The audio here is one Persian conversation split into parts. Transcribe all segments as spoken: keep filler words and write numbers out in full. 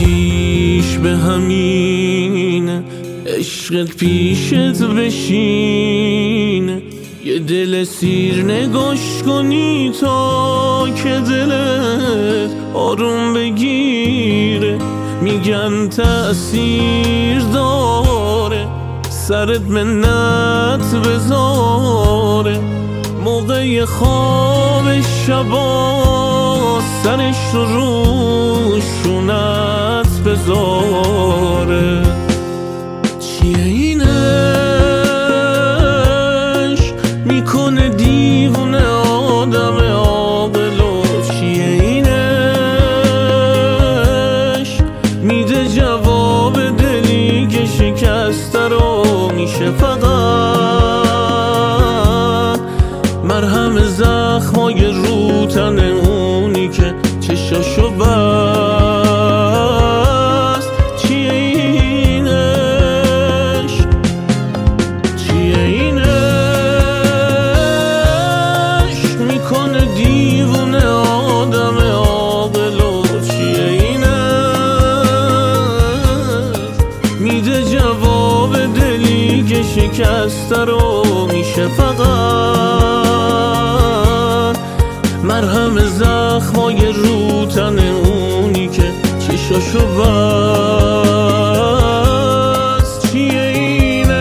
پیش به همین عشقت پیشت بشین، یه دل سیر نگاش کنی تا که دلت آروم بگیره. میگن تأثیر داره سرت منت بذاره، موقع خواب شبا سرش رو روشونت بذاره. چیه اینش میکنه دیوونه آدم عاقلو؟ چیه اینش میده جواب دلی که شکسته رو؟ میشه فقط مرهم زخمای رو تن اونی که چشاشو بست. چیه اینش؟ چیه اینش میکنه دیوونه آدم عاقلو؟ چیه اینش میده جواب دلی که شکسته رو؟ میشه فقط مرهم زخمای رو تن اونی که چشاشو بست. چیه اینش؟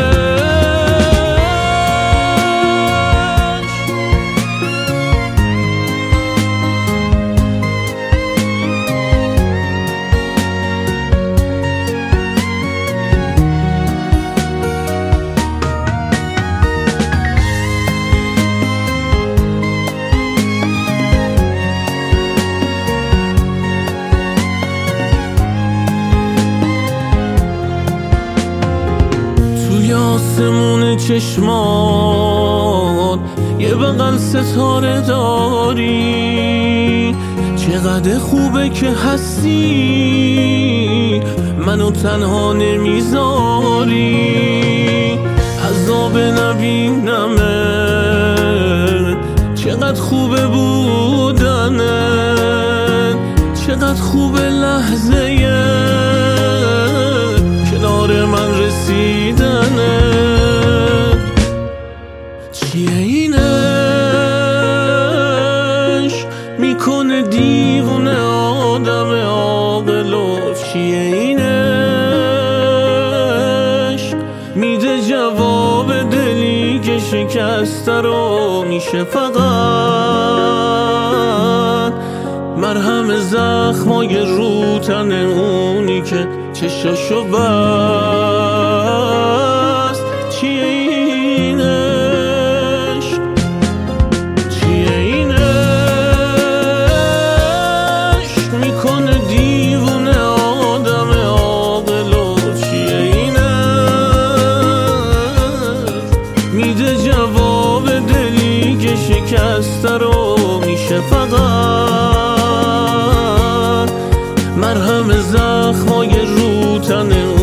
آسمون چشمان یه بغل ستاره داری، چقدر خوبه که هستی منو تنها نمیذاری. عذاب نبینمه چقدر خوبه بودنه، چقدر خوبه لحظه کنار من رسیدنه. چیه اینش میکنه دیوونه آدم عاقلو؟ چیه اینش میده جواب دلی که شکسته رو؟ میشه فقط مرهم زخمای رو تن اونی که چشاشو بست. چیه اینش؟ چیه اینش میکنه دیوونه آدم عاقلو؟ چیه اینش میده جواب دلی که شکسته رو؟ میشه فقط مرهم زخمای رو تن